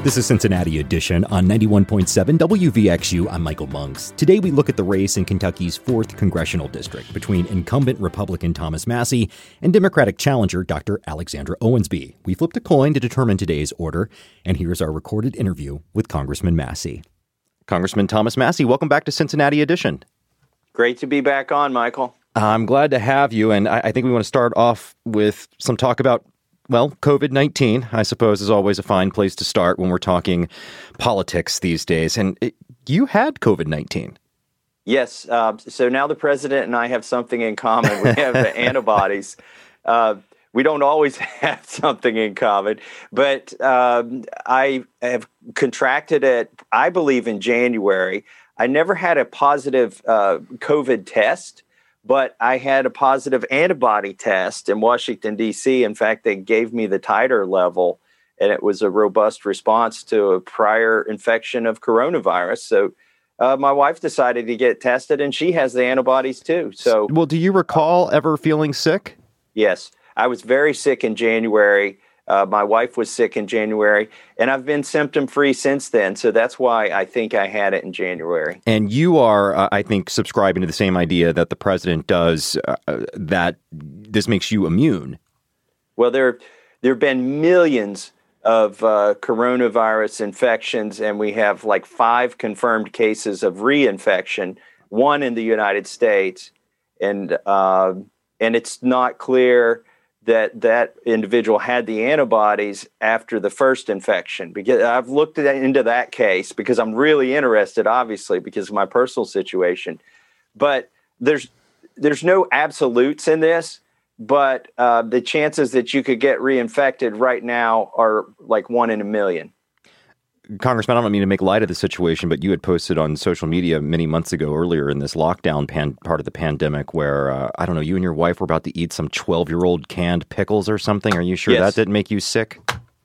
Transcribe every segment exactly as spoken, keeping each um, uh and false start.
This is Cincinnati Edition on ninety-one point seven W V X U. I'm Michael Monks. Today we look at the race in Kentucky's fourth Congressional District between incumbent Republican Thomas Massie and Democratic challenger Doctor Alexandra Owensby. We flipped a coin to determine today's order, and here's our recorded interview with Congressman Massie. Congressman Thomas Massie, welcome back to Cincinnati Edition. Great to be back on, Michael. I'm glad to have you, and I, I think we want to start off with some talk about Well, covid nineteen, I suppose, is always a fine place to start when we're talking politics these days. And it, you had covid nineteen. Yes. Uh, so now the president and I have something in common. We have the antibodies. Uh, we don't always have something in common, but um, I have contracted it, I believe, in January. I never had a positive uh, COVID test, but I had a positive antibody test in Washington, D C. In fact, they gave me the titer level, and it was a robust response to a prior infection of coronavirus. So uh, my wife decided to get tested, and she has the antibodies too. So, well, do you recall ever feeling sick? Yes, I was very sick in January. Uh, my wife was sick in January, and I've been symptom-free since then. So that's why I think I had it in January. And you are, uh, I think, subscribing to the same idea that the president does, uh, that this makes you immune. Well, there there have been millions of uh, coronavirus infections, and we have like five confirmed cases of reinfection, one in the United States. And, uh, and it's not clear that that individual had the antibodies after the first infection. Because I've looked at, into that case because I'm really interested, obviously, because of my personal situation. But there's there's no absolutes in this, but uh, the chances that you could get reinfected right now are like one in a million. Congressman, I don't mean to make light of the situation, but you had posted on social media many months ago, earlier in this lockdown pan- part of the pandemic, where, uh, I don't know, you and your wife were about to eat some twelve-year-old canned pickles or something. Are you sure Yes. that didn't make you sick?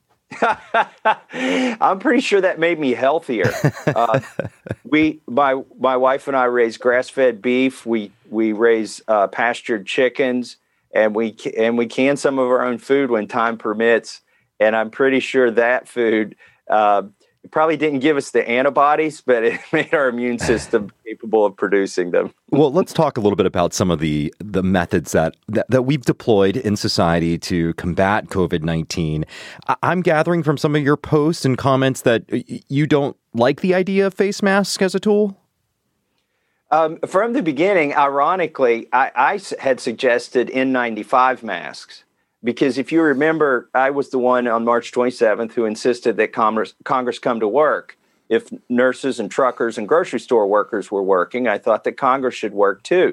I'm pretty sure that made me healthier. Uh, we, my my wife and I raise grass-fed beef. We we raise uh, pastured chickens, and we and we can some of our own food when time permits. And I'm pretty sure that food Uh, It probably didn't give us the antibodies, but it made our immune system capable of producing them. Well, let's talk a little bit about some of the the methods that, that, that we've deployed in society to combat covid nineteen. I- I'm gathering from some of your posts and comments that you don't like the idea of face masks as a tool. Um, from the beginning, ironically, I, I had suggested N ninety-five masks. Because if you remember, I was the one on March twenty-seventh who insisted that Congress, Congress come to work. If nurses and truckers and grocery store workers were working, I thought that Congress should work too.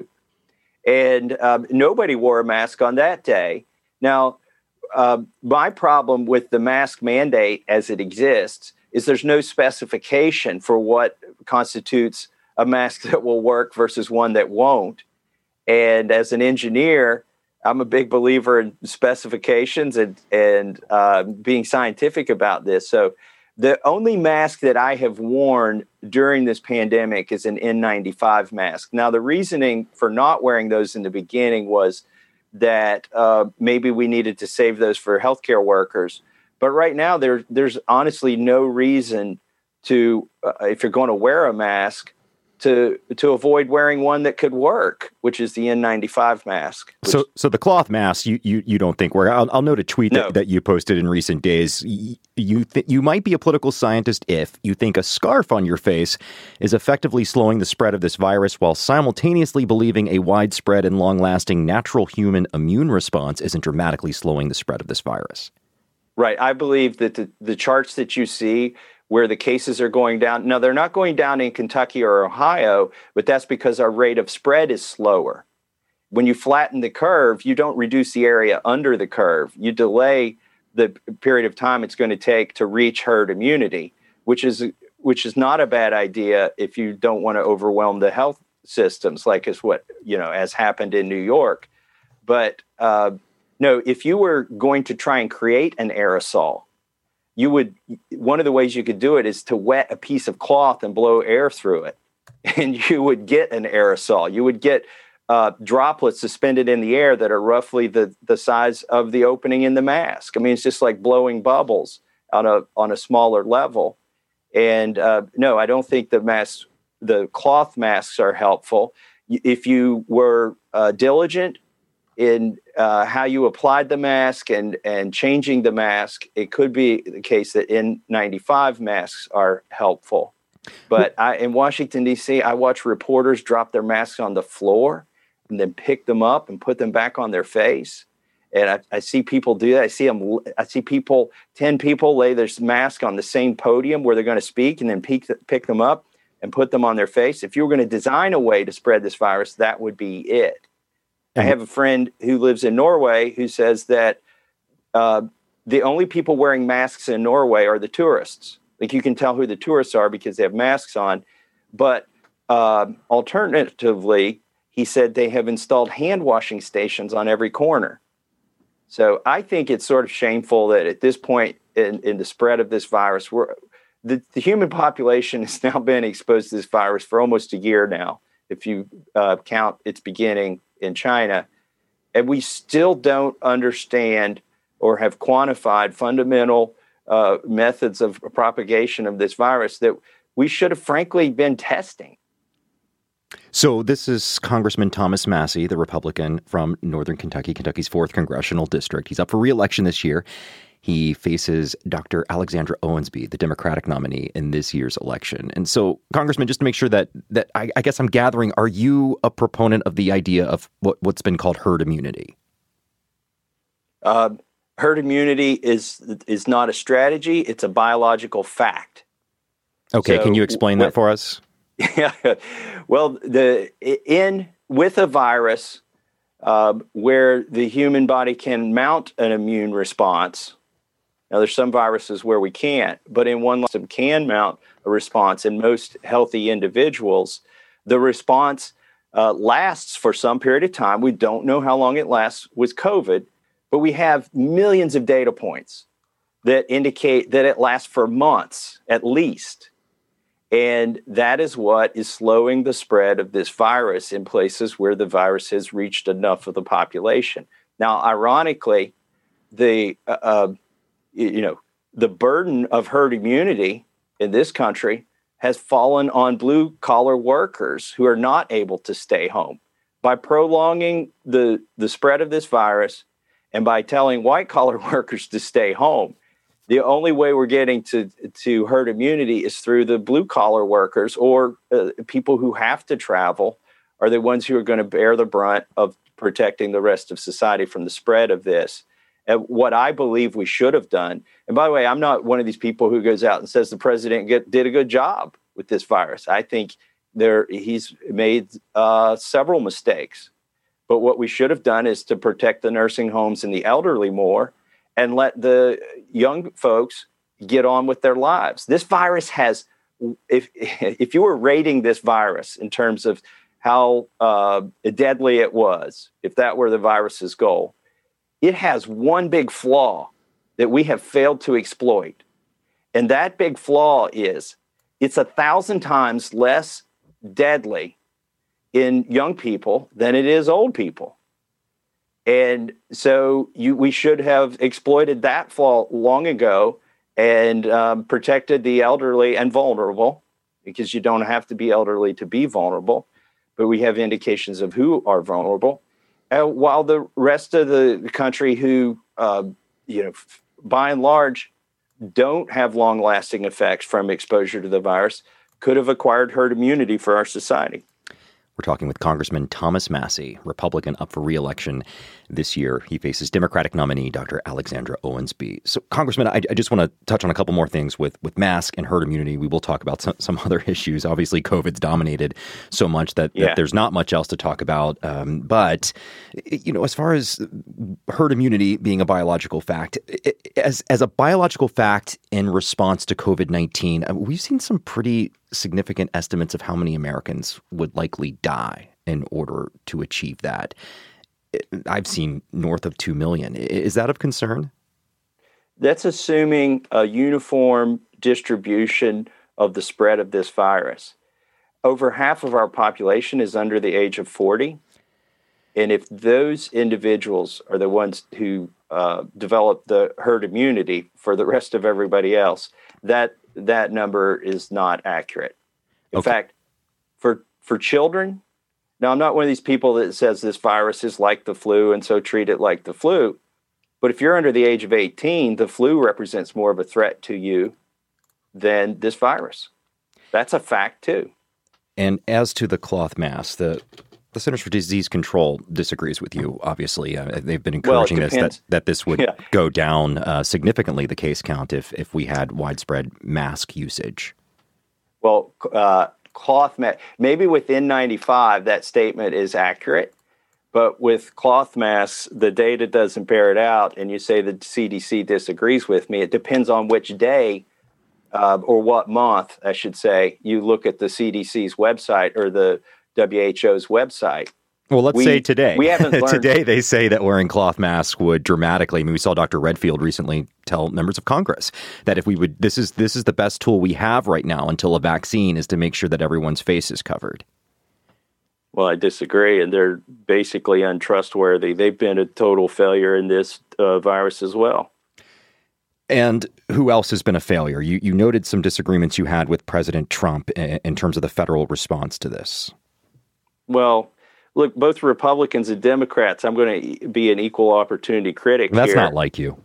And um, nobody wore a mask on that day. Now, uh, my problem with the mask mandate as it exists is there's no specification for what constitutes a mask that will work versus one that won't. And as an engineer, I'm a big believer in specifications and, and uh, being scientific about this. So the only mask that I have worn during this pandemic is an N ninety-five mask. Now, the reasoning for not wearing those in the beginning was that uh, maybe we needed to save those for healthcare workers. But right now, there, there's honestly no reason to, uh, if you're going to wear a mask, to to avoid wearing one that could work, which is the N ninety-five mask. Which, So so the cloth mask, you you, you don't think work. I'll, I'll note a tweet No. that, that you posted in recent days. You you, th- you might be a political scientist if you think a scarf on your face is effectively slowing the spread of this virus while simultaneously believing a widespread and long-lasting natural human immune response isn't dramatically slowing the spread of this virus. Right. I believe that the, the charts that you see where the cases are going down. Now, they're not going down in Kentucky or Ohio, but that's because our rate of spread is slower. When you flatten the curve, you don't reduce the area under the curve. You delay the period of time it's going to take to reach herd immunity, which is which is not a bad idea if you don't want to overwhelm the health systems, like is what, you know, has happened in New York. But uh, no, if you were going to try and create an aerosol, you would, one of the ways you could do it is to wet a piece of cloth and blow air through it. And you would get an aerosol. You would get uh, droplets suspended in the air that are roughly the, the size of the opening in the mask. I mean, it's just like blowing bubbles. on a on a smaller level. And uh, no, I don't think the masks, the cloth masks, are helpful. If you were uh, diligent in uh, how you applied the mask and and changing the mask, it could be the case that N ninety-five masks are helpful. But I, in Washington, D C, I watch reporters drop their masks on the floor and then pick them up and put them back on their face. And I, I see people do that. I see them. I see people, ten people lay their mask on the same podium where they're going to speak and then pick, pick them up and put them on their face. If you were going to design a way to spread this virus, that would be it. Mm-hmm. I have a friend who lives in Norway who says that uh, the only people wearing masks in Norway are the tourists. Like, you can tell who the tourists are because they have masks on. But uh, alternatively, he said they have installed hand washing stations on every corner. So I think it's sort of shameful that at this point in, in the spread of this virus, we're, the, the human population has now been exposed to this virus for almost a year now, if you uh, count its beginning in China. And we still don't understand or have quantified fundamental uh, methods of propagation of this virus that we should have frankly been testing. So this is Congressman Thomas Massie, the Republican from Northern Kentucky, Kentucky's fourth congressional district. He's up for re-election this year. He faces Doctor Alexandra Owensby, the Democratic nominee in this year's election. And so, Congressman, just to make sure that that I, I guess I'm gathering, are you a proponent of the idea of what, what's been called herd immunity? Uh, herd immunity is is not a strategy. It's a biological fact. Okay, so, can you explain with, that for us? Yeah, well, the in with a virus uh, where the human body can mount an immune response. Now, there's some viruses where we can't, but in one system can mount a response. In most healthy individuals, the response uh, lasts for some period of time. We don't know how long it lasts with COVID, but we have millions of data points that indicate that it lasts for months at least. And that is what is slowing the spread of this virus in places where the virus has reached enough of the population. Now, ironically, the uh, uh, you know the burden of herd immunity in this country has fallen on blue-collar workers who are not able to stay home. By prolonging the, the spread of this virus and by telling white-collar workers to stay home, the only way we're getting to, to herd immunity is through the blue-collar workers, or uh, people who have to travel are the ones who are going to bear the brunt of protecting the rest of society from the spread of this. And what I believe we should have done, and by the way, I'm not one of these people who goes out and says the president get, did a good job with this virus. I think there he's made uh, several mistakes. But what we should have done is to protect the nursing homes and the elderly more and let the young folks get on with their lives. This virus has, if if you were rating this virus in terms of how uh, deadly it was, if that were the virus's goal, it has one big flaw that we have failed to exploit. And that big flaw is it's a thousand times less deadly in young people than it is old people. And so you, we should have exploited that flaw long ago and um, protected the elderly and vulnerable, because you don't have to be elderly to be vulnerable, but we have indications of who are vulnerable. Uh, while the rest of the country who, uh, you know, f- by and large, don't have long-lasting effects from exposure to the virus, could have acquired herd immunity for our society. We're talking with Congressman Thomas Massie, Republican up for re-election this year. He faces Democratic nominee Doctor Alexandra Owensby. So, Congressman, I, I just want to touch on a couple more things with, with mask and herd immunity. We will talk about some, some other issues. Obviously, COVID's dominated so much that, yeah. that there's not much else to talk about. Um, but, you know, as far as herd immunity being a biological fact, as, as a biological fact in response to COVID nineteen, we've seen some pretty significant estimates of how many Americans would likely die in order to achieve that. I've seen north of two million. Is that of concern? That's assuming a uniform distribution of the spread of this virus. Over half of our population is under the age of forty. And if those individuals are the ones who uh, develop the herd immunity for the rest of everybody else. That that number is not accurate. In Okay. fact, for for children, now I'm not one of these people that says this virus is like the flu and so treat it like the flu. But if you're under the age of eighteen, the flu represents more of a threat to you than this virus. That's a fact, too. And as to the cloth mask, the the Centers for Disease Control disagrees with you, obviously. Uh, they've been encouraging well, this, that, that this would yeah. go down uh, significantly, the case count, if, if we had widespread mask usage. Well, uh, cloth mask, maybe within ninety-five, that statement is accurate. But with cloth masks, the data doesn't bear it out. And you say the C D C disagrees with me. It depends on which day uh, or what month, I should say, you look at the C D C's website or the W H O's website. Well, let's we, say today. We haven't learned. Today, they say that wearing cloth masks would dramatically. I mean, we saw Doctor Redfield recently tell members of Congress that if we would, this is this is the best tool we have right now until a vaccine is to make sure that everyone's face is covered. Well, I disagree, and they're basically untrustworthy. They've been a total failure in this uh, virus as well. And who else has been a failure? You you noted some disagreements you had with President Trump in, in terms of the federal response to this. Well, look, both Republicans and Democrats, I'm going to be an equal opportunity critic That's here. not like you.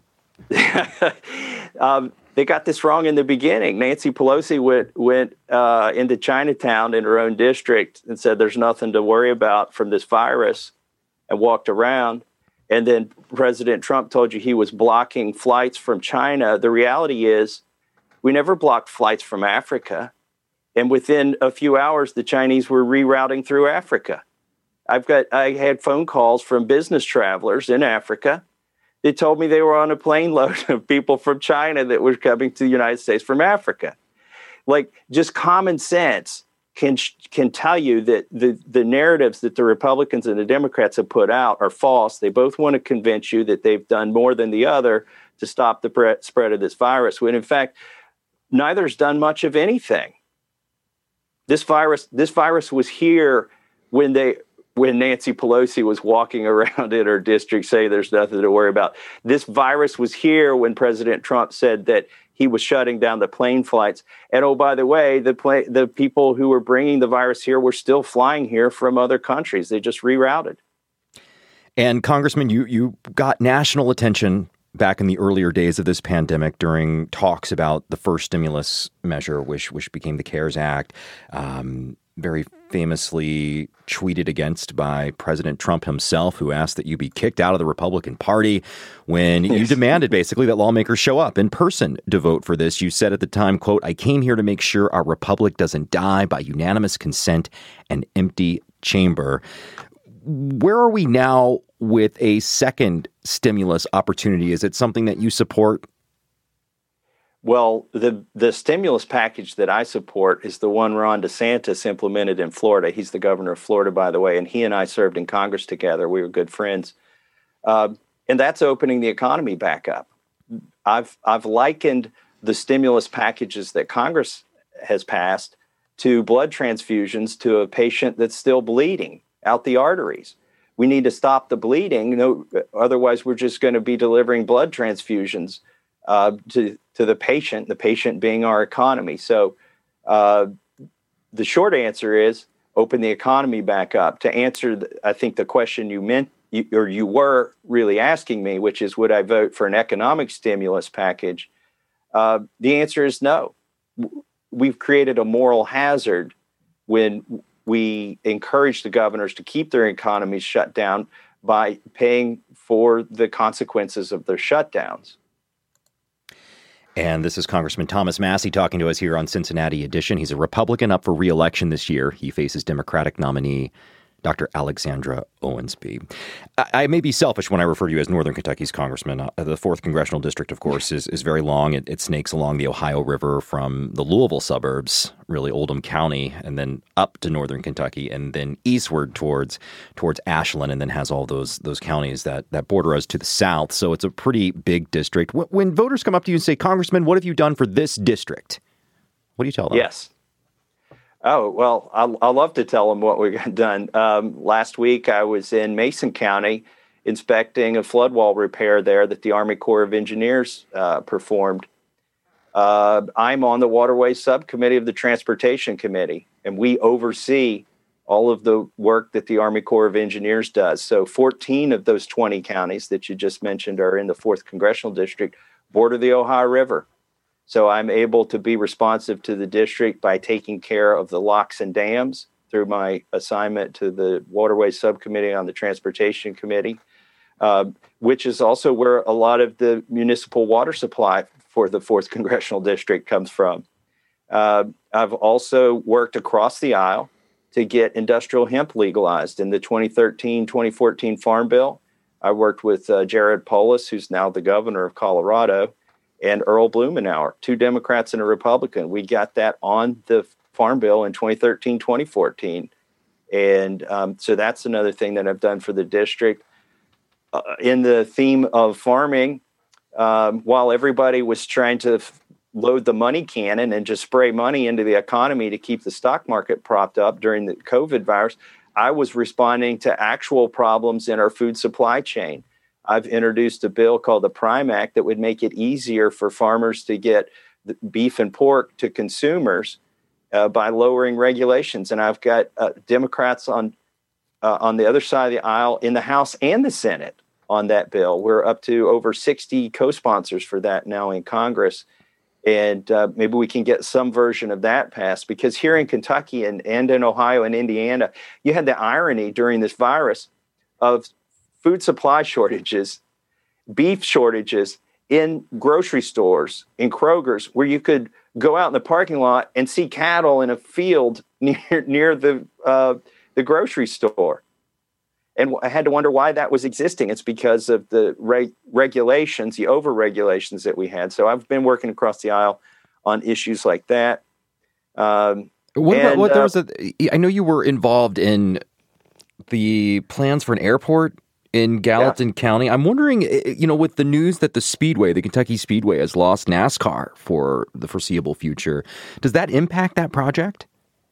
um, they got this wrong in the beginning. Nancy Pelosi went went uh, into Chinatown in her own district and said there's nothing to worry about from this virus and walked around. And then President Trump told you he was blocking flights from China. The reality is we never blocked flights from Africa. And within a few hours, the Chinese were rerouting through Africa. I've got I had phone calls from business travelers in Africa. They told me they were on a plane load of people from China that were coming to the United States from Africa. Like, just common sense can can tell you that the, the narratives that the Republicans and the Democrats have put out are false. They both want to convince you that they've done more than the other to stop the pre- spread of this virus, when in fact, neither's done much of anything. This virus, this virus was here when they, when Nancy Pelosi was walking around in her district saying there's nothing to worry about. This virus was here when President Trump said that he was shutting down the plane flights. And oh, by the way, the pla- the people who were bringing the virus here were still flying here from other countries. They just rerouted. And Congressman, you you got national attention back in the earlier days of this pandemic during talks about the first stimulus measure, which which became the CARES Act, um, very famously tweeted against by President Trump himself, who asked that you be kicked out of the Republican Party when you demanded basically that lawmakers show up in person to vote for this. You said at the time, quote, "I came here to make sure our republic doesn't die by unanimous consent and empty chamber." Where are we now with a second stimulus opportunity? Is it something that you support? Well, the the stimulus package that I support is the one Ron DeSantis implemented in Florida. He's the governor of Florida, by the way, and he and I served in Congress together. We were good friends. Uh, and that's opening the economy back up. I've I've likened the stimulus packages that Congress has passed to blood transfusions to a patient that's still bleeding out the arteries. We need to stop the bleeding. No, otherwise, we're just going to be delivering blood transfusions uh, to to the patient, the patient being our economy. So uh, the short answer is open the economy back up. To answer, the, I think, the question you meant, you, or you were really asking me, which is, would I vote for an economic stimulus package? Uh, the answer is no. We've created a moral hazard when we encourage the governors to keep their economies shut down by paying for the consequences of their shutdowns. And this is Congressman Thomas Massie talking to us here on Cincinnati Edition. He's a Republican up for re-election this year. He faces Democratic nominee Doctor Alexandra Owensby. I, I may be selfish when I refer to you as Northern Kentucky's congressman. Uh, the fourth Congressional District, of course, is, is very long. It, it snakes along the Ohio River from the Louisville suburbs, really Oldham County, and then up to Northern Kentucky, and then eastward towards towards Ashland, and then has all those those counties that, that border us to the south. So it's a pretty big district. When, when voters come up to you and say, "Congressman, what have you done for this district?" What do you tell them? Yes. Oh, well, I'll, I'll love to tell them what we got done. Um, last week, I was in Mason County, inspecting a flood wall repair there that the Army Corps of Engineers uh, performed. Uh, I'm on the Waterways Subcommittee of the Transportation Committee, and we oversee all of the work that the Army Corps of Engineers does. So fourteen of those twenty counties that you just mentioned are in the fourth Congressional District, border the Ohio River. So I'm able to be responsive to the district by taking care of the locks and dams through my assignment to the Waterways Subcommittee on the Transportation Committee, uh, which is also where a lot of the municipal water supply for the fourth Congressional District comes from. Uh, I've also worked across the aisle to get industrial hemp legalized in the twenty thirteen twenty fourteen Farm Bill. I worked with uh, Jared Polis, who's now the governor of Colorado, and Earl Blumenauer, two Democrats and a Republican. We got that on the Farm Bill in twenty thirteen twenty fourteen. And um, so that's another thing that I've done for the district. Uh, in the theme of farming, um, while everybody was trying to f- load the money cannon and just spray money into the economy to keep the stock market propped up during the COVID virus, I was responding to actual problems in our food supply chain. I've introduced a bill called the Prime Act that would make it easier for farmers to get beef and pork to consumers uh, by lowering regulations. And I've got uh, Democrats on uh, on the other side of the aisle in the House and the Senate on that bill. We're up to over sixty co-sponsors for that now in Congress. And uh, maybe we can get some version of that passed, because here in Kentucky and, and in Ohio and Indiana, you had the irony during this virus of food supply shortages, beef shortages in grocery stores, in Kroger's, where you could go out in the parking lot and see cattle in a field near near the uh, the grocery store. And I had to wonder why that was existing. It's because of the reg- regulations, the over-regulations that we had. So I've been working across the aisle on issues like that. Um, what and, about what? Uh, there was a. I know you were involved in the plans for an airport in Gallatin yeah. County. I'm wondering, you know, with the news that the Speedway, the Kentucky Speedway, has lost NASCAR for the foreseeable future, does that impact that project?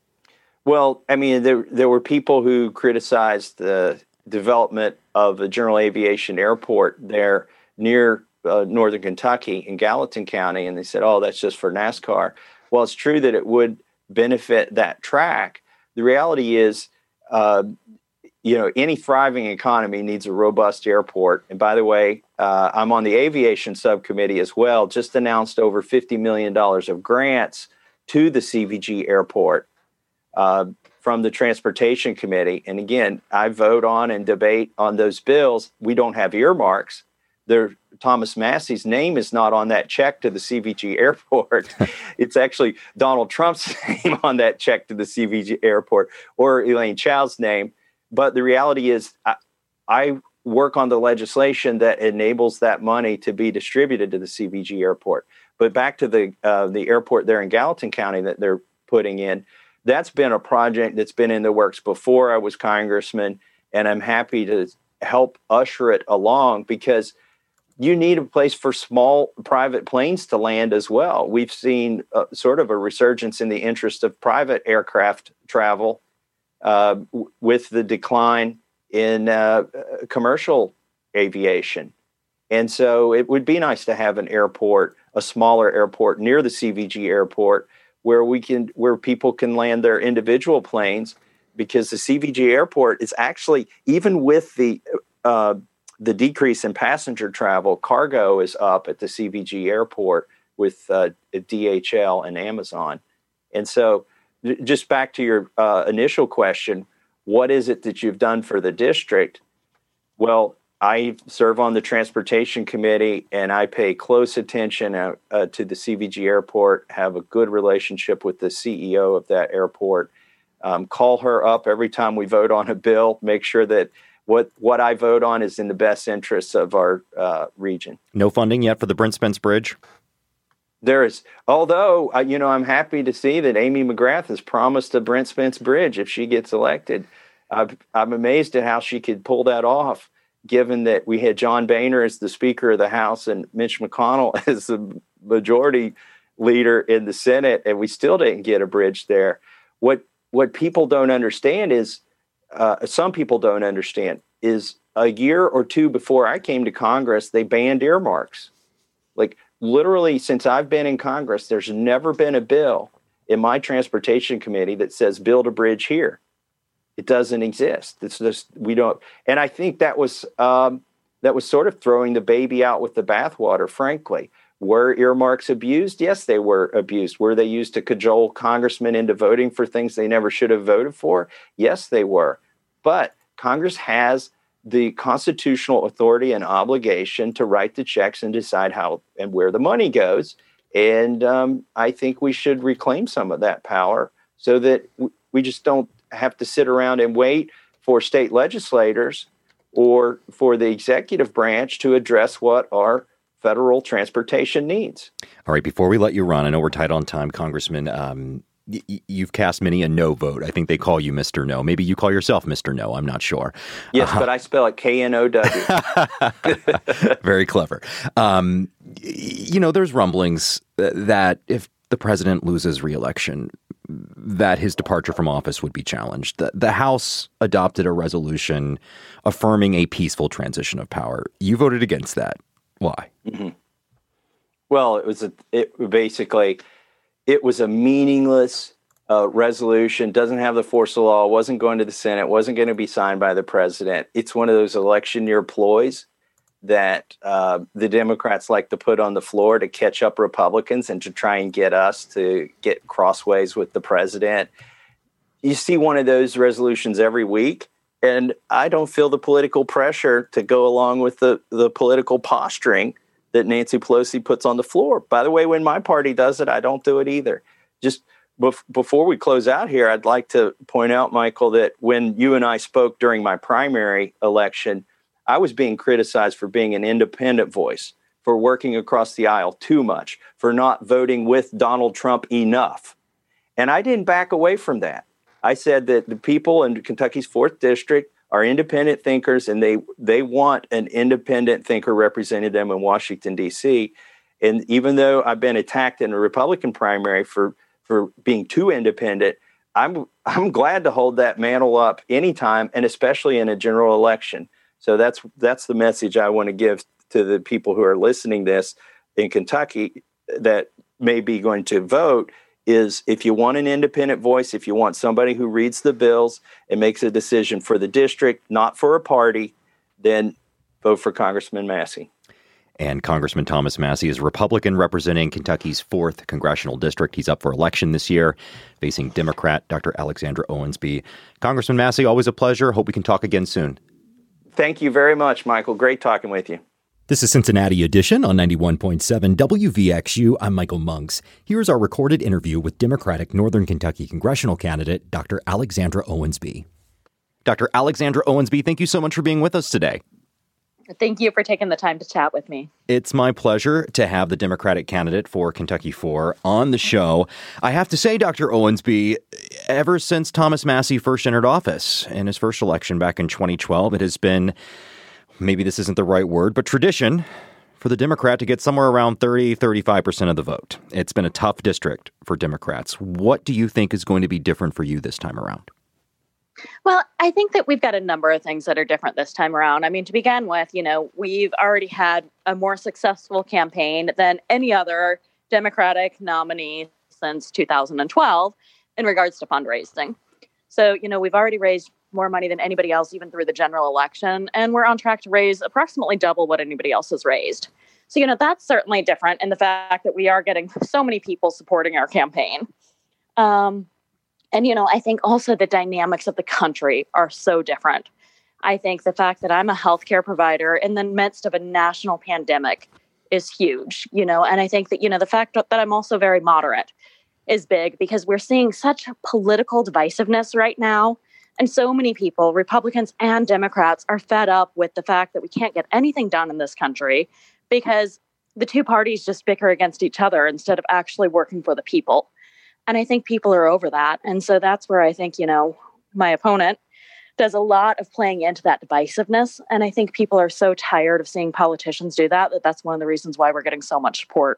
Well, I mean, there there were people who criticized the development of a general aviation airport there near uh, northern Kentucky in Gallatin County, and they said, oh, that's just for NASCAR. Well, it's true that it would benefit that track. The reality is, uh, you know, any thriving economy needs a robust airport. And by the way, uh, I'm on the aviation subcommittee as well, just announced over fifty million dollars of grants to the C V G airport uh, from the Transportation Committee. And again, I vote on and debate on those bills. We don't have earmarks. There, Thomas Massey's name is not on that check to the C V G airport. It's actually Donald Trump's name on that check to the C V G airport, or Elaine Chao's name. But the reality is, I, I work on the legislation that enables that money to be distributed to the C V G airport. But back to the uh, the airport there in Gallatin County that they're putting in, that's been a project that's been in the works before I was congressman, and I'm happy to help usher it along, because you need a place for small private planes to land as well. We've seen uh, sort of a resurgence in the interest of private aircraft travel uh, w- with the decline in uh, commercial aviation. And so it would be nice to have an airport, a smaller airport near the C V G airport, where we can, where people can land their individual planes, because the C V G airport is actually, even with the uh, the decrease in passenger travel, cargo is up at the C V G airport with uh, D H L and Amazon. And so just back to your uh, initial question, what is it that you've done for the district? Well, I serve on the Transportation Committee, and I pay close attention uh, uh, to the C V G airport, have a good relationship with the C E O of that airport, um, call her up every time we vote on a bill, make sure that what what I vote on is in the best interests of our uh, region. No funding yet for the Brent Spence Bridge? There is, although, uh, you know, I'm happy to see that Amy McGrath has promised a Brent Spence Bridge if she gets elected. I've, I'm amazed at how she could pull that off, given that we had John Boehner as the Speaker of the House and Mitch McConnell as the majority leader in the Senate, and we still didn't get a bridge there. What what people don't understand is, uh, some people don't understand, is a year or two before I came to Congress, they banned earmarks. Like literally since I've been in Congress, there's never been a bill in my transportation committee that says build a bridge here. It doesn't exist. It's just, we don't. And I think that was, um, that was sort of throwing the baby out with the bathwater, frankly. Were earmarks abused? Yes, they were abused. Were they used to cajole congressmen into voting for things they never should have voted for? Yes, they were. But Congress has the constitutional authority and obligation to write the checks and decide how and where the money goes. And um, I think we should reclaim some of that power so that w- we just don't have to sit around and wait for state legislators or for the executive branch to address what our federal transportation needs. All right, before we let you run, I know we're tight on time, Congressman. Um, y- you've cast many a no vote. I think they call you Mister No. Maybe you call yourself Mister No. I'm not sure. Yes, uh, but I spell it K N O W. Very clever. Um, you know, there's rumblings that if the president loses re-election, that his departure from office would be challenged. The, the House adopted a resolution affirming a peaceful transition of power. You voted against that. Why? Mm-hmm. Well, it was a, it basically, it was a meaningless uh, resolution, doesn't have the force of law, wasn't going to the Senate, wasn't going to be signed by the president. It's one of those election year ploys that uh, the Democrats like to put on the floor to catch up Republicans and to try and get us to get crossways with the president. You see one of those resolutions every week. And I don't feel the political pressure to go along with the, the political posturing that Nancy Pelosi puts on the floor. By the way, when my party does it, I don't do it either. Just bef- before we close out here, I'd like to point out, Michael, that when you and I spoke during my primary election, I was being criticized for being an independent voice, for working across the aisle too much, for not voting with Donald Trump enough. And I didn't back away from that. I said that the people in Kentucky's fourth district are independent thinkers, and they they want an independent thinker representing them in Washington, D C. And even though I've been attacked in a Republican primary for for being too independent, I'm I'm glad to hold that mantle up anytime, and especially in a general election. So that's that's the message I want to give to the people who are listening to this in Kentucky that may be going to vote. Is if you want an independent voice, if you want somebody who reads the bills and makes a decision for the district, not for a party, then vote for Congressman Massey. And Congressman Thomas Massie is a Republican representing Kentucky's fourth congressional district. He's up for election this year, facing Democrat Doctor Alexandra Owensby. Congressman Massie, always a pleasure. Hope we can talk again soon. Thank you very much, Michael. Great talking with you. This is Cincinnati Edition on ninety-one point seven W V X U. I'm Michael Monks. Here's our recorded interview with Democratic Northern Kentucky congressional candidate Doctor Alexandra Owensby. Doctor Alexandra Owensby, thank you so much for being with us today. Thank you for taking the time to chat with me. It's my pleasure to have the Democratic candidate for Kentucky four on the show. I have to say, Doctor Owensby, ever since Thomas Massie first entered office in his first election back in twenty twelve, it has been, maybe this isn't the right word, but tradition for the Democrat to get somewhere around thirty, thirty-five percent of the vote. It's been a tough district for Democrats. What do you think is going to be different for you this time around? Well, I think that we've got a number of things that are different this time around. I mean, to begin with, you know, we've already had a more successful campaign than any other Democratic nominee since two thousand twelve in regards to fundraising. So, you know, we've already raised more money than anybody else, even through the general election. And we're on track to raise approximately double what anybody else has raised. So, you know, that's certainly different in the fact that we are getting so many people supporting our campaign. Um, and, you know, I think also the dynamics of the country are so different. I think the fact that I'm a healthcare provider in the midst of a national pandemic is huge, you know, and I think that, you know, the fact that I'm also very moderate is big because we're seeing such political divisiveness right now. And so many people, Republicans and Democrats, are fed up with the fact that we can't get anything done in this country because the two parties just bicker against each other instead of actually working for the people. And I think people are over that. And so that's where I think, you know, my opponent does a lot of playing into that divisiveness. And I think people are so tired of seeing politicians do that, that that's one of the reasons why we're getting so much support.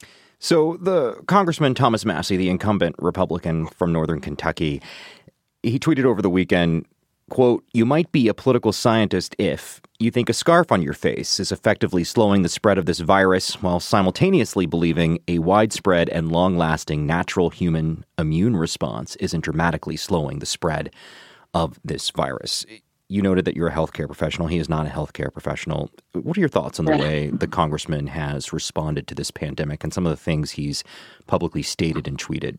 So the Congressman Thomas Massie, the incumbent Republican from Northern Kentucky, he tweeted over the weekend, quote, "You might be a political scientist if you think a scarf on your face is effectively slowing the spread of this virus while simultaneously believing a widespread and long-lasting natural human immune response isn't dramatically slowing the spread of this virus." You noted that you're a healthcare professional. He is not a healthcare professional. What are your thoughts on the way the congressman has responded to this pandemic and some of the things he's publicly stated and tweeted?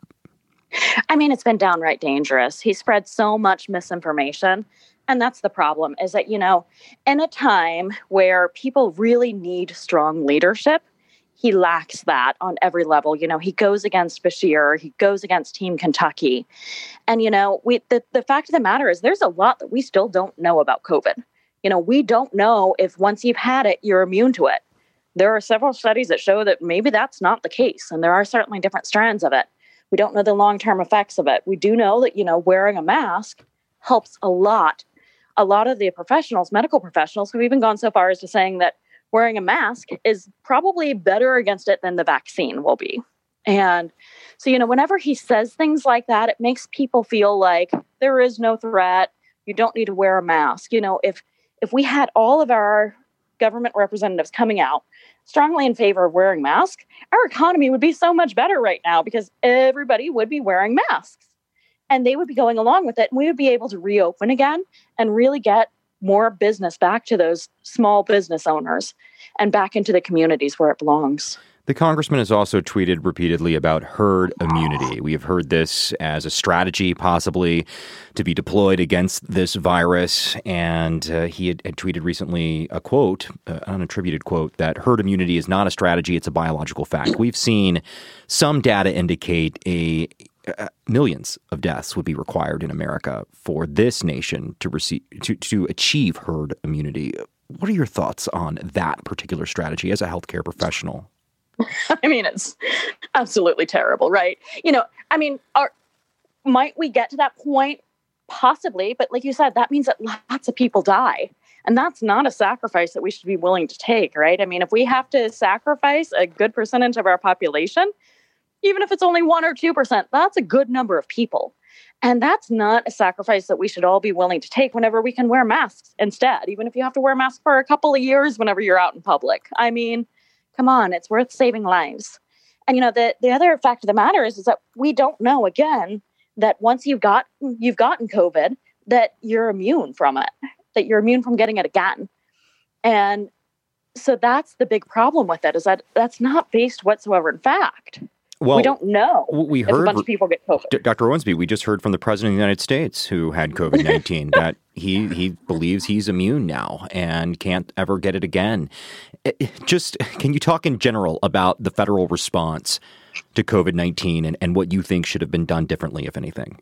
I mean, it's been downright dangerous. He spread so much misinformation. And that's the problem, is that, you know, in a time where people really need strong leadership, he lacks that on every level. You know, he goes against Beshear, he goes against Team Kentucky. And, you know, we the, the fact of the matter is there's a lot that we still don't know about COVID. You know, we don't know if once you've had it, you're immune to it. There are several studies that show that maybe that's not the case. And there are certainly different strands of it. We don't know the long-term effects of it. We do know that, you know, wearing a mask helps a lot. A lot of the professionals, medical professionals, have even gone so far as to saying that wearing a mask is probably better against it than the vaccine will be. And so, you know, whenever he says things like that, it makes people feel like there is no threat. You don't need to wear a mask. You know, if if we had all of our government representatives coming out strongly in favor of wearing masks, our economy would be so much better right now because everybody would be wearing masks and they would be going along with it. And we would be able to reopen again and really get more business back to those small business owners and back into the communities where it belongs. The congressman has also tweeted repeatedly about herd immunity. We have heard this as a strategy possibly to be deployed against this virus. And uh, he had, had tweeted recently a quote, uh, an unattributed quote, that herd immunity is not a strategy, it's a biological fact. We've seen some data indicate a Uh, millions of deaths would be required in America for this nation to receive to, to achieve herd immunity. What are your thoughts on that particular strategy as a healthcare professional? I mean, it's absolutely terrible, right? You know, I mean, are, might we get to that point? Possibly. But like you said, that means that lots of people die. And that's not a sacrifice that we should be willing to take, right? I mean, if we have to sacrifice a good percentage of our population, even if it's only one or two percent, that's a good number of people. And that's not a sacrifice that we should all be willing to take whenever we can wear masks instead, even if you have to wear a mask for a couple of years whenever you're out in public. I mean, come on, it's worth saving lives. And, you know, the, the other fact of the matter is, is that we don't know, again, that once you've got, you've gotten COVID, that you're immune from it, that you're immune from getting it again. And so that's the big problem with it, is that that's not based whatsoever in fact. Well, we don't know we heard, if a bunch of people get COVID. Doctor Owensby, we just heard from the President of the United States who had COVID nineteen that he, he believes he's immune now and can't ever get it again. It, just can you talk in general about the federal response to COVID nineteen and, and what you think should have been done differently, if anything?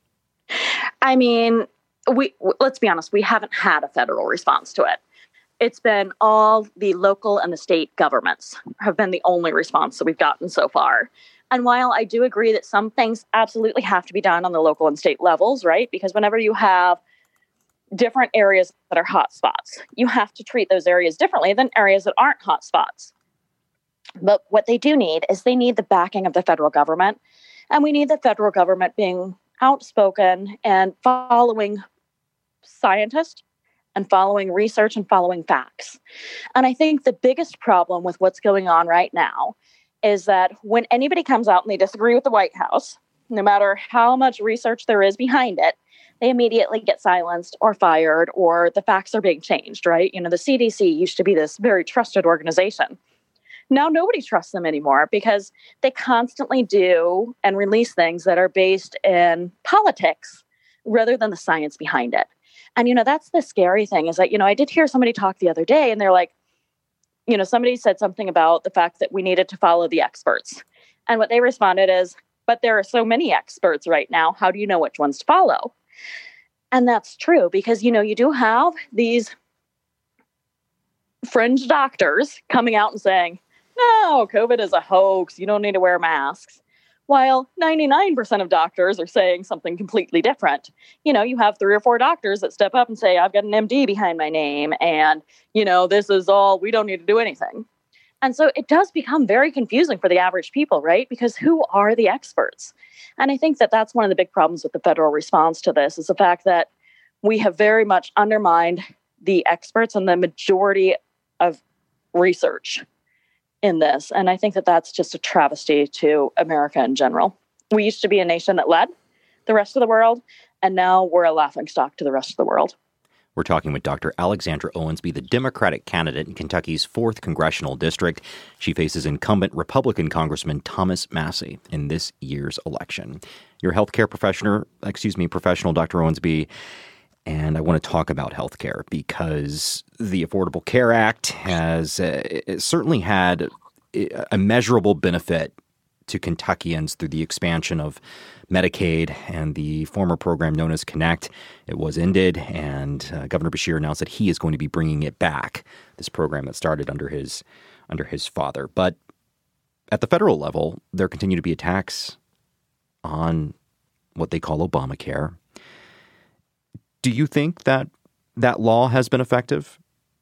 I mean, we let's be honest, we haven't had a federal response to it. It's been all the local and the state governments have been the only response that we've gotten so far. And while I do agree that some things absolutely have to be done on the local and state levels, right? Because whenever you have different areas that are hot spots, you have to treat those areas differently than areas that aren't hot spots. But what they do need is they need the backing of the federal government. And we need the federal government being outspoken and following scientists and following research and following facts. And I think the biggest problem with what's going on right now is that when anybody comes out and they disagree with the White House, no matter how much research there is behind it, they immediately get silenced or fired, or the facts are being changed, right? You know, the C D C used to be this very trusted organization. Now nobody trusts them anymore because they constantly do and release things that are based in politics rather than the science behind it. And, you know, that's the scary thing is that, you know, I did hear somebody talk the other day and they're like, you know, somebody said something about the fact that we needed to follow the experts. And what they responded is, but there are so many experts right now. How do you know which ones to follow? And that's true because, you know, you do have these fringe doctors coming out and saying, no, COVID is a hoax. You don't need to wear masks. While ninety-nine percent of doctors are saying something completely different. You know, you have three or four doctors that step up and say, I've got an M D behind my name. And, you know, this is all, we don't need to do anything. And so it does become very confusing for the average people, right? Because who are the experts? And I think that that's one of the big problems with the federal response to this is the fact that we have very much undermined the experts and the majority of research in this. And I think that that's just a travesty to America in general. We used to be a nation that led the rest of the world, and now we're a laughingstock to the rest of the world. We're talking with Doctor Alexandra Owensby, the Democratic candidate in Kentucky's fourth Congressional District. She faces incumbent Republican Congressman Thomas Massie in this year's election. You're a healthcare professional, excuse me, professional, Doctor Owensby, and I want to talk about healthcare because the Affordable Care Act has uh, certainly had a measurable benefit to Kentuckians through the expansion of Medicaid and the former program known as Connect. It was ended, and uh, Governor Beshear announced that he is going to be bringing it back, this program that started under his under his father. But at the federal level, there continue to be attacks on what they call Obamacare. Do you think that that law has been effective?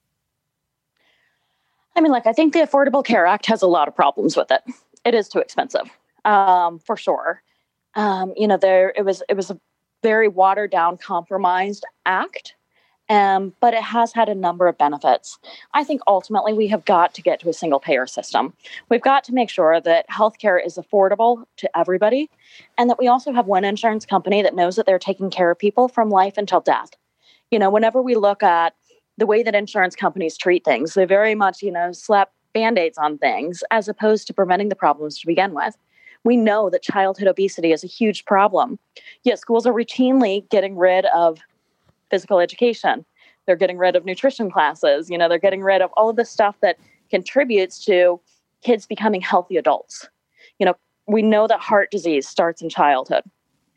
I mean, like, I think the Affordable Care Act has a lot of problems with it. It is too expensive, um, for sure. Um, you know, there it was it was a very watered down, compromised act, um, but it has had a number of benefits. I think ultimately we have got to get to a single payer system. We've got to make sure that healthcare is affordable to everybody, and that we also have one insurance company that knows that they're taking care of people from life until death. You know, whenever we look at the way that insurance companies treat things, they very much, you know, slap Band-Aids on things as opposed to preventing the problems to begin with. We know that childhood obesity is a huge problem, yet schools are routinely getting rid of physical education. They're getting rid of nutrition classes. You know, they're getting rid of all of the stuff that contributes to kids becoming healthy adults. You know, we know that heart disease starts in childhood,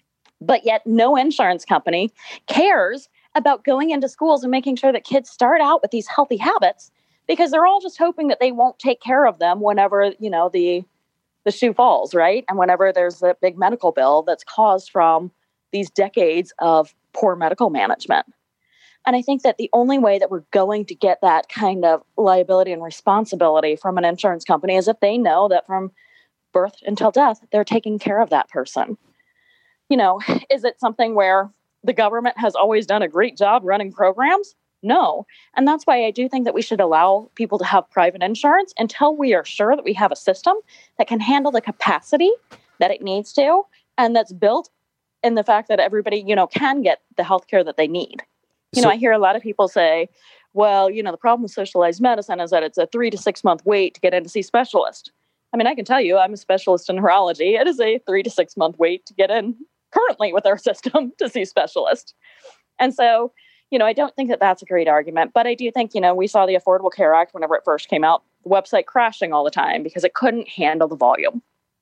but yet no insurance company cares about going into schools and making sure that kids start out with these healthy habits, because they're all just hoping that they won't take care of them whenever, you know, the the shoe falls, right? And whenever there's a big medical bill that's caused from these decades of poor medical management. And I think that the only way that we're going to get that kind of liability and responsibility from an insurance company is if they know that from birth until death, they're taking care of that person. You know, is it something where the government has always done a great job running programs? No. And that's why I do think that we should allow people to have private insurance until we are sure that we have a system that can handle the capacity that it needs to, and that's built in the fact that everybody, you know, can get the healthcare that they need. You so, know, I hear a lot of people say, well, you know, the problem with socialized medicine is that it's a three to six month wait to get in to see a specialist. I mean, I can tell you, I'm a specialist in neurology. It is a three to six month wait to get in currently with our system to see a specialist. And so, you know, I don't think that that's a great argument, but I do think, you know, we saw the Affordable Care Act whenever it first came out, the website crashing all the time because it couldn't handle the volume.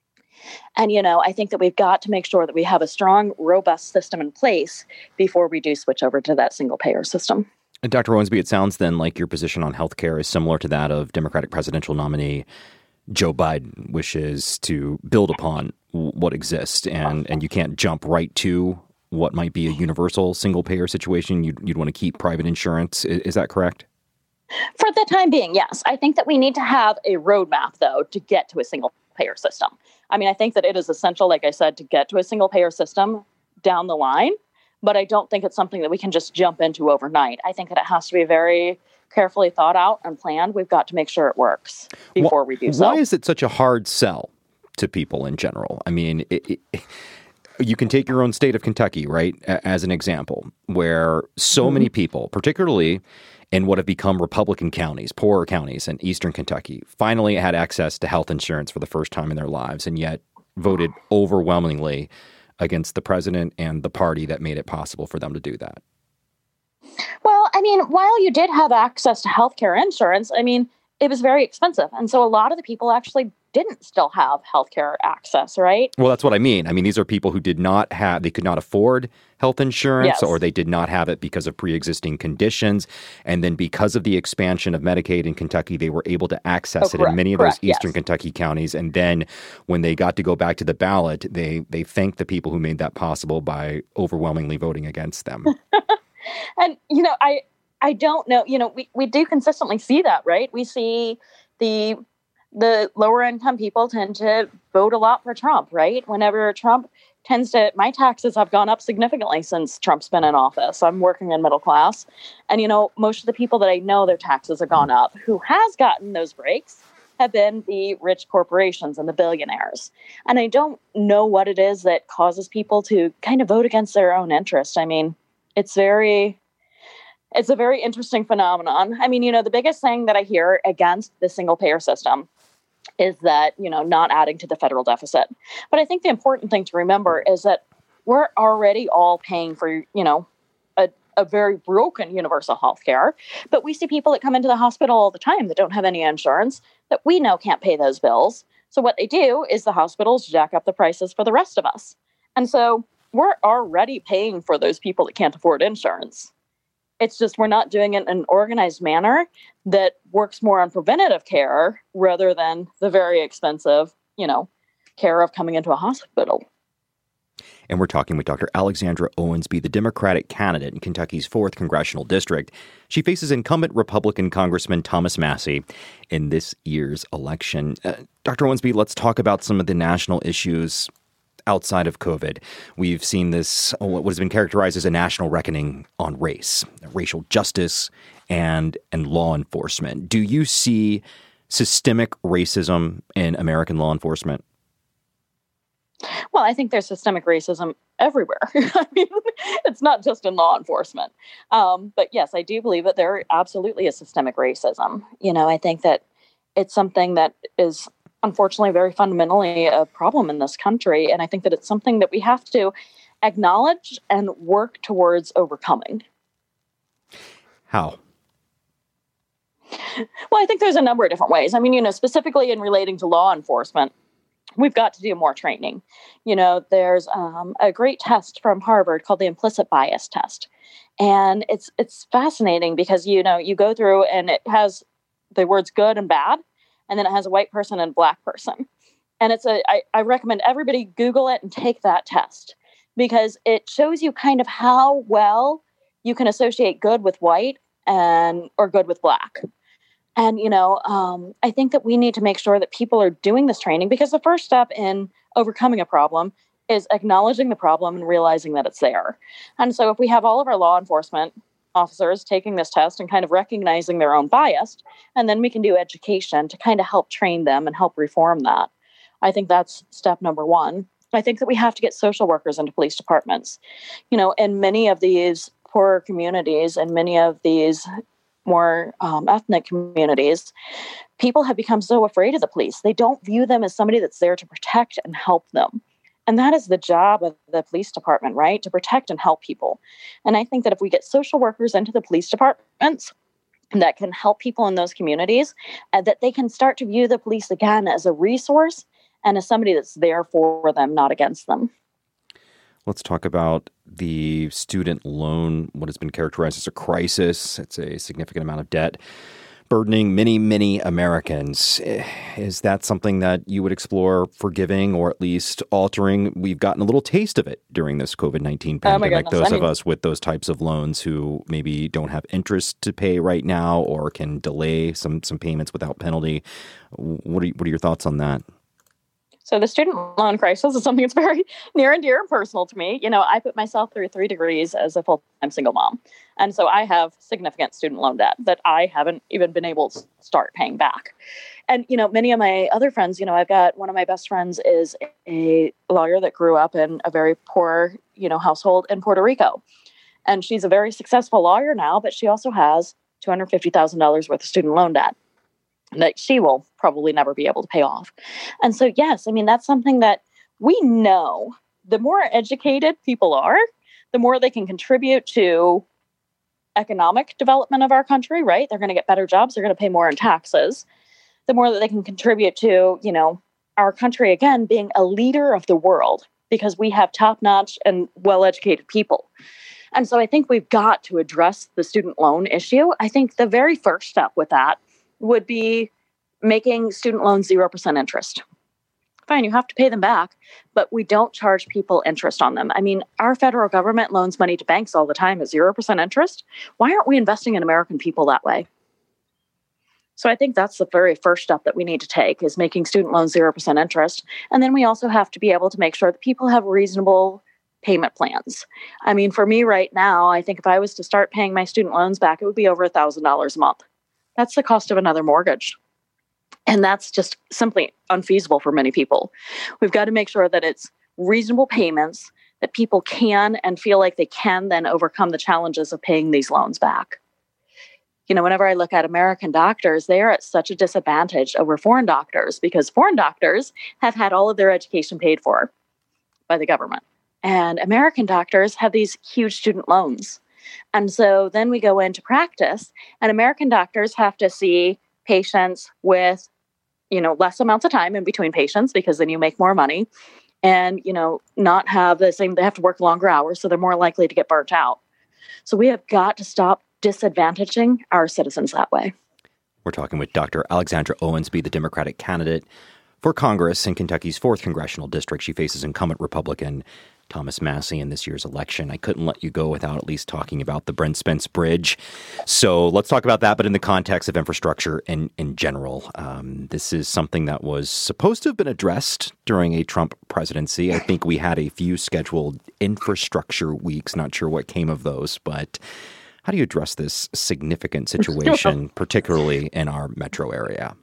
And, you know, I think that we've got to make sure that we have a strong, robust system in place before we do switch over to that single payer system. And Doctor Owensby, it sounds then like your position on healthcare is similar to that of Democratic presidential nominee Joe Biden, wishes to build upon what exists, and, and you can't jump right to what might be a universal single-payer situation. You'd, you'd want to keep private insurance. Is, is that correct? For the time being, yes. I think that we need to have a roadmap, though, to get to a single-payer system. I mean, I think that it is essential, like I said, to get to a single-payer system down the line, but I don't think it's something that we can just jump into overnight. I think that it has to be very carefully thought out and planned. We've got to make sure it works before why, we do so. Why is it such a hard sell to people in general? I mean, it, it, you can take your own state of Kentucky, right, as an example, where so mm-hmm. many people, particularly in what have become Republican counties, poorer counties in eastern Kentucky, finally had access to health insurance for the first time in their lives, and yet voted overwhelmingly against the president and the party that made it possible for them to do that. Well, I mean, while you did have access to healthcare insurance, I mean, it was very expensive. And so a lot of the people actually didn't still have healthcare access, right? Well, that's what I mean. I mean, these are people who did not have, they could not afford health insurance, yes. or they did not have it because of pre-existing conditions. And then because of the expansion of Medicaid in Kentucky, they were able to access oh, it in many of correct, those eastern yes. Kentucky counties. And then when they got to go back to the ballot, they, they thanked the people who made that possible by overwhelmingly voting against them. And, you know, I I don't know, you know, we, we do consistently see that, right? We see the the lower income people tend to vote a lot for Trump, right? Whenever Trump tends to, my taxes have gone up significantly since Trump's been in office. I'm working in middle class. And, you know, most of the people that I know their taxes have gone up, who has gotten those breaks, have been the rich corporations and the billionaires. And I don't know what it is that causes people to kind of vote against their own interest. I mean, it's very, it's a very interesting phenomenon. I mean, you know, the biggest thing that I hear against the single payer system is that, you know, not adding to the federal deficit. But I think the important thing to remember is that we're already all paying for, you know, a, a very broken universal health care. But we see people that come into the hospital all the time that don't have any insurance that we know can't pay those bills. So what they do is the hospitals jack up the prices for the rest of us. And so we're already paying for those people that can't afford insurance. It's just we're not doing it in an organized manner that works more on preventative care rather than the very expensive, you know, care of coming into a hospital. And we're talking with Doctor Alexandra Owensby, the Democratic candidate in Kentucky's fourth Congressional District. She faces incumbent Republican Congressman Thomas Massie in this year's election. Uh, Doctor Owensby, let's talk about some of the national issues outside of COVID. We've seen this, what has been characterized as a national reckoning on race, racial justice, and and law enforcement. Do you see systemic racism in American law enforcement? Well, I think there's systemic racism everywhere. I mean, it's not just in law enforcement. Um, but yes, I do believe that there absolutely is systemic racism. You know, I think that it's something that is unfortunately very fundamentally a problem in this country. And I think that it's something that we have to acknowledge and work towards overcoming. How? Well, I think there's a number of different ways. I mean, you know, specifically in relating to law enforcement, we've got to do more training. You know, there's um, a great test from Harvard called the implicit bias test. And it's it's fascinating because, you know, you go through and it has the words good and bad, and then it has a white person and a black person. And it's a, I, I recommend everybody Google it and take that test because it shows you kind of how well you can associate good with white and or good with black. And, you know, um, I think that we need to make sure that people are doing this training because the first step in overcoming a problem is acknowledging the problem and realizing that it's there. And so if we have all of our law enforcement officers taking this test and kind of recognizing their own bias, and then we can do education to kind of help train them and help reform that. I think that's step number one. I think that we have to get social workers into police departments. You know, in many of these poorer communities and many of these more um, ethnic communities, people have become so afraid of the police. They don't view them as somebody that's there to protect and help them. And that is the job of the police department, right? To protect and help people. And I think that if we get social workers into the police departments that can help people in those communities, uh, that they can start to view the police again as a resource and as somebody that's there for them, not against them. Let's talk about the student loan, what has been characterized as a crisis. It's a significant amount of debt burdening many, many Americans. Is that something that you would explore forgiving or at least altering? We've gotten a little taste of it during this COVID nineteen pandemic. Oh those I mean, of us with those types of loans who maybe don't have interest to pay right now or can delay some some payments without penalty. What are, what are your thoughts on that? So the student loan crisis is something that's very near and dear and personal to me. You know, I put myself through three degrees as a full-time single mom. And so I have significant student loan debt that I haven't even been able to start paying back. And, you know, many of my other friends, you know, I've got one of my best friends is a lawyer that grew up in a very poor, you know, household in Puerto Rico. And she's a very successful lawyer now, but she also has two hundred fifty thousand dollars worth of student loan debt that she will probably never be able to pay off. And so, yes, I mean, that's something that we know the more educated people are, the more they can contribute to economic development of our country, right? They're going to get better jobs. They're going to pay more in taxes. The more that they can contribute to, you know, our country, again, being a leader of the world because we have top-notch and well-educated people. And so I think we've got to address the student loan issue. I think the very first step with that would be making student loans zero percent interest. Fine, you have to pay them back, but we don't charge people interest on them. I mean, our federal government loans money to banks all the time at zero percent interest. Why aren't we investing in American people that way? So I think that's the very first step that we need to take, is making student loans zero percent interest. And then we also have to be able to make sure that people have reasonable payment plans. I mean, for me right now, I think if I was to start paying my student loans back, it would be over one thousand dollars a month. That's the cost of another mortgage. And that's just simply unfeasible for many people. We've got to make sure that it's reasonable payments, that people can and feel like they can then overcome the challenges of paying these loans back. You know, whenever I look at American doctors, they are at such a disadvantage over foreign doctors, because foreign doctors have had all of their education paid for by the government. And American doctors have these huge student loans. And so then we go into practice, and American doctors have to see patients with, you know, less amounts of time in between patients, because then you make more money, and, you know, not have the same, they have to work longer hours, so they're more likely to get burnt out. So we have got to stop disadvantaging our citizens that way. We're talking with Doctor Alexandra Owensby, the Democratic candidate for Congress in Kentucky's fourth Congressional District. She faces incumbent Republican Thomas Massie in this year's election. I couldn't let you go without at least talking about the Brent Spence Bridge. So let's talk about that, but in the context of infrastructure in, in general. Um, this is something that was supposed to have been addressed during a Trump presidency. I think we had a few scheduled infrastructure weeks. Not sure what came of those, but how do you address this significant situation, particularly in our metro area?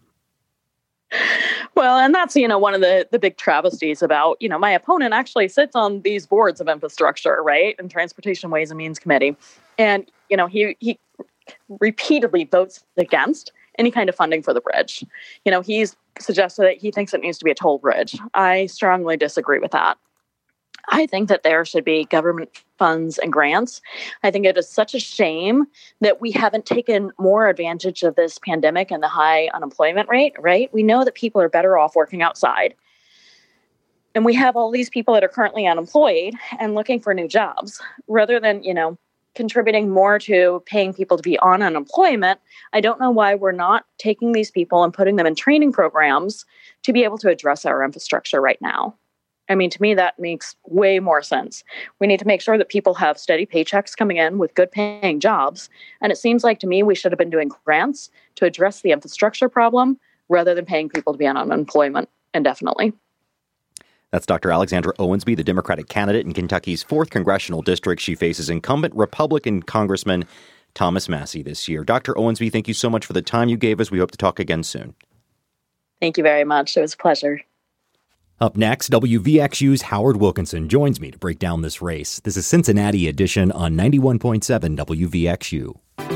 Well, and that's, you know, one of the, the big travesties about, you know, my opponent actually sits on these boards of infrastructure, right? And Transportation Ways and Means Committee. And, you know, he, he repeatedly votes against any kind of funding for the bridge. You know, he's suggested that he thinks it needs to be a toll bridge. I strongly disagree with that. I think that there should be government funds and grants. I think it is such a shame that we haven't taken more advantage of this pandemic and the high unemployment rate, right? We know that people are better off working outside. And we have all these people that are currently unemployed and looking for new jobs. Rather than, you know, contributing more to paying people to be on unemployment, I don't know why we're not taking these people and putting them in training programs to be able to address our infrastructure right now. I mean, to me, that makes way more sense. We need to make sure that people have steady paychecks coming in with good paying jobs. And it seems like to me, we should have been doing grants to address the infrastructure problem rather than paying people to be on unemployment indefinitely. That's Doctor Alexandra Owensby, the Democratic candidate in Kentucky's fourth Congressional District. She faces incumbent Republican Congressman Thomas Massie this year. Doctor Owensby, thank you so much for the time you gave us. We hope to talk again soon. Thank you very much. It was a pleasure. Up next, W V X U's Howard Wilkinson joins me to break down this race. This is Cincinnati Edition on ninety-one point seven W V X U.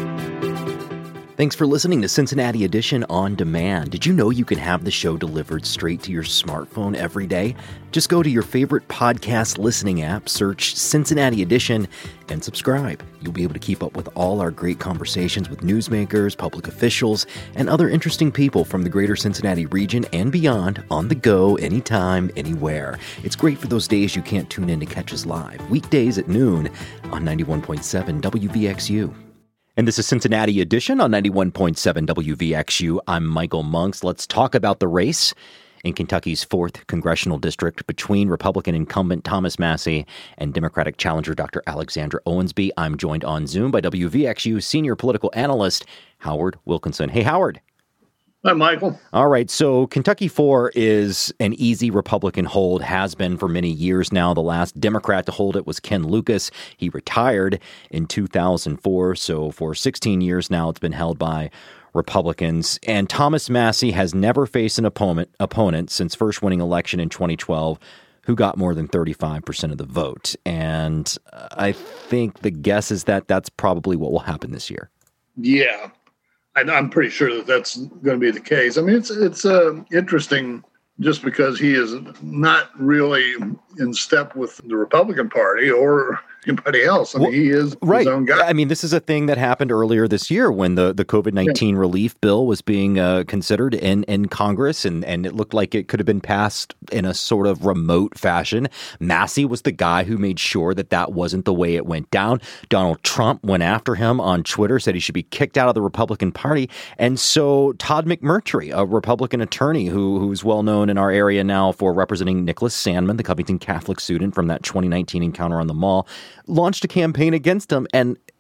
Thanks for listening to Cincinnati Edition On Demand. Did you know you can have the show delivered straight to your smartphone every day? Just go to your favorite podcast listening app, search Cincinnati Edition, and subscribe. You'll be able to keep up with all our great conversations with newsmakers, public officials, and other interesting people from the greater Cincinnati region and beyond on the go, anytime, anywhere. It's great for those days you can't tune in to catch us live, weekdays at noon on ninety-one point seven W V X U. And this is Cincinnati Edition on ninety-one point seven W V X U. I'm Michael Monks. Let's talk about the race in Kentucky's fourth Congressional District between Republican incumbent Thomas Massie and Democratic challenger Doctor Alexandra Owensby. I'm joined on Zoom by W V X U senior political analyst Howard Wilkinson. Hey, Howard. Hi, Michael. All right. So Kentucky four is an easy Republican hold, has been for many years now. The last Democrat to hold it was Ken Lucas. He retired in two thousand four. So for sixteen years now, it's been held by Republicans. And Thomas Massie has never faced an opponent, opponent since first winning election in twenty twelve who got more than thirty-five percent of the vote. And I think the guess is that that's probably what will happen this year. Yeah. I'm pretty sure that that's going to be the case. I mean, it's it's uh, interesting just because he is not really in step with the Republican Party or anybody else. I mean, well, he is right. his own guy. I mean, this is a thing that happened earlier this year when the, the COVID nineteen yeah. relief bill was being uh, considered in, in Congress, and, and it looked like it could have been passed in a sort of remote fashion. Massie was the guy who made sure that that wasn't the way it went down. Donald Trump went after him on Twitter, said he should be kicked out of the Republican Party. And so Todd McMurtry, a Republican attorney who who's well known in our area now for representing Nicholas Sandmann, the Covington Catholic student from that twenty nineteen encounter on the Mall, launched a campaign against him. And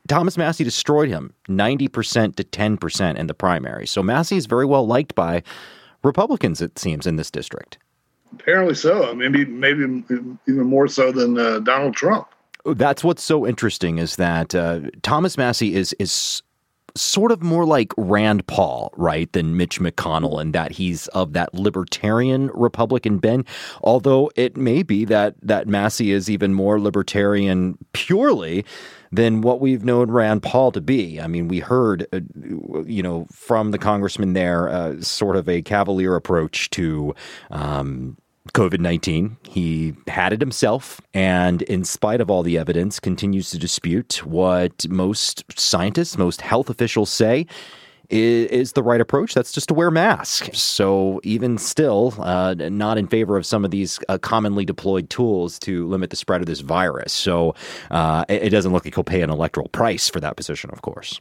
Thomas Massie destroyed him ninety percent to ten percent in the primary. So Massie is very well liked by Republicans, it seems, in this district. Apparently so. Maybe, maybe even more so than uh, Donald Trump. That's what's so interesting is that uh, Thomas Massie is is sort of more like Rand Paul, right, than Mitch McConnell, in that he's of that libertarian Republican bent. Although it may be that that Massie is even more libertarian purely than what we've known Rand Paul to be. I mean, we heard, uh, you know, from the congressman there, uh, sort of a cavalier approach to um COVID nineteen. He had it himself, and in spite of all the evidence, continues to dispute what most scientists, most health officials say is, is the right approach. That's just to wear masks. So even still, uh, not in favor of some of these uh, commonly deployed tools to limit the spread of this virus. So uh, it, it doesn't look like he'll pay an electoral price for that position, of course.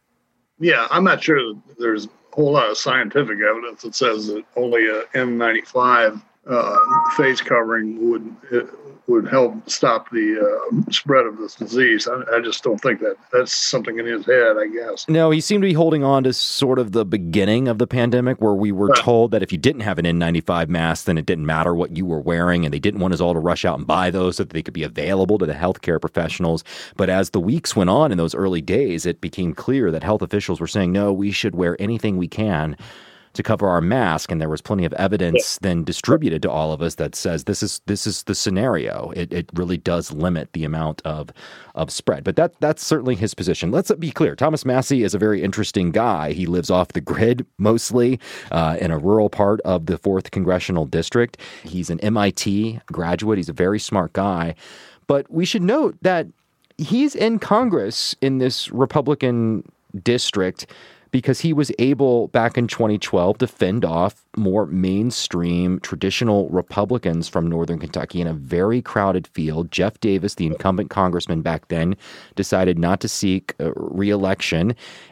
Yeah, I'm not sure that there's a whole lot of scientific evidence that says that only a N ninety-five Uh, face covering would uh, would help stop the uh, spread of this disease. I, I just don't think that that's something in his head, I guess. No, he seemed to be holding on to sort of the beginning of the pandemic where we were right. told that if you didn't have an N ninety-five mask, then it didn't matter what you were wearing, and they didn't want us all to rush out and buy those so that they could be available to the healthcare professionals. But as the weeks went on in those early days, it became clear that health officials were saying, no, we should wear anything we can to cover our mask, and there was plenty of evidence then distributed to all of us that says this is this is the scenario. It it really does limit the amount of of spread. But that that's certainly his position. Let's be clear. Thomas Massie is a very interesting guy. He lives off the grid mostly uh, in a rural part of the fourth Congressional District. He's an M I T graduate. He's a very smart guy. But we should note that he's in Congress in this Republican district because he was able back in twenty twelve to fend off more mainstream traditional Republicans from Northern Kentucky in a very crowded field. Jeff Davis, the incumbent congressman back then, decided not to seek re-election.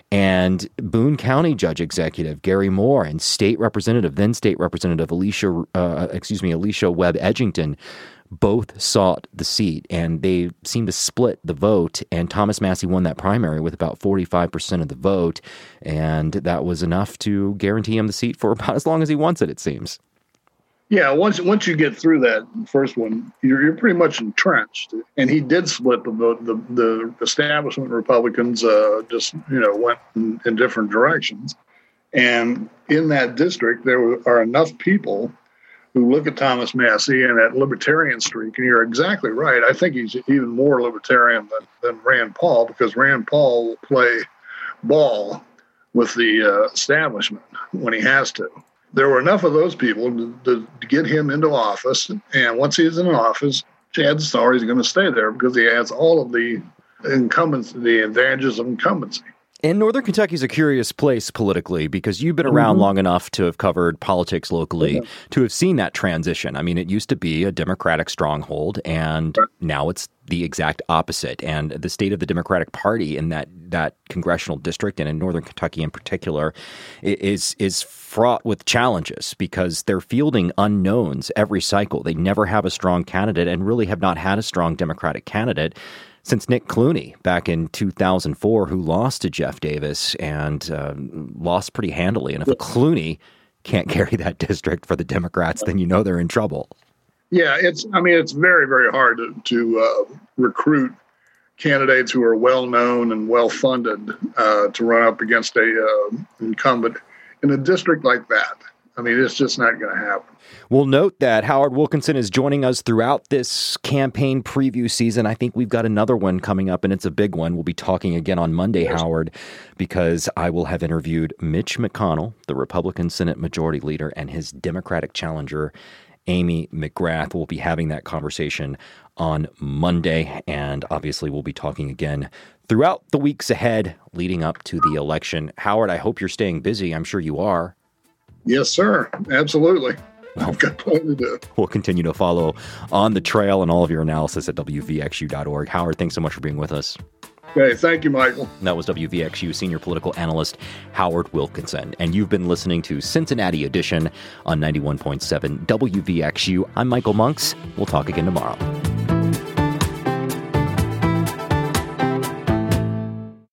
And Boone County Judge Executive Gary Moore and State Representative, then State Representative Alicia, uh, excuse me, Alicia Webb Edgington, both sought the seat, and they seemed to split the vote, and Thomas Massie won that primary with about forty-five percent of the vote, and that was enough to guarantee him the seat for about as long as he wants it, it seems. Yeah, once once you get through that first one, you're, you're pretty much entrenched, and he did split the vote. The, the establishment Republicans uh, just, you know, went in, in different directions, and in that district, there are enough people who look at Thomas Massie and that libertarian streak, and you're exactly right. I think he's even more libertarian than, than Rand Paul, because Rand Paul will play ball with the uh, establishment when he has to. There were enough of those people to, to, to get him into office, and once he's in office, chances are he's going to stay there because he has all of the incumbency, the advantages of incumbency. And Northern Kentucky is a curious place politically because you've been around mm-hmm. long enough to have covered politics locally, yeah. to have seen that transition. I mean, it used to be a Democratic stronghold, and right. now it's the exact opposite. And the state of the Democratic Party in that that congressional district, and in Northern Kentucky in particular, is is fraught with challenges because they're fielding unknowns every cycle. They never have a strong candidate and really have not had a strong Democratic candidate since Nick Clooney back in two thousand four, who lost to Jeff Davis and uh, lost pretty handily. And if a Clooney can't carry that district for the Democrats, then you know they're in trouble. Yeah, it's. I mean, it's very, very hard to, to uh, recruit candidates who are well known and well funded uh, to run up against a uh, incumbent in a district like that. I mean, it's just not going to happen. We'll note that Howard Wilkinson is joining us throughout this campaign preview season. I think we've got another one coming up, and it's a big one. We'll be talking again on Monday, yes. Howard, because I will have interviewed Mitch McConnell, the Republican Senate Majority Leader, and his Democratic challenger, Amy McGrath. We'll be having that conversation on Monday, and obviously we'll be talking again throughout the weeks ahead leading up to the election. Howard, I hope you're staying busy. I'm sure you are. Yes, sir. Absolutely. Well, I've got plenty to do. We'll continue to follow on the trail and all of your analysis at W V X U dot org. Howard, thanks so much for being with us. Okay, thank you, Michael. That was W V X U senior political analyst Howard Wilkinson. And you've been listening to Cincinnati Edition on ninety-one point seven W V X U. I'm Michael Monks. We'll talk again tomorrow.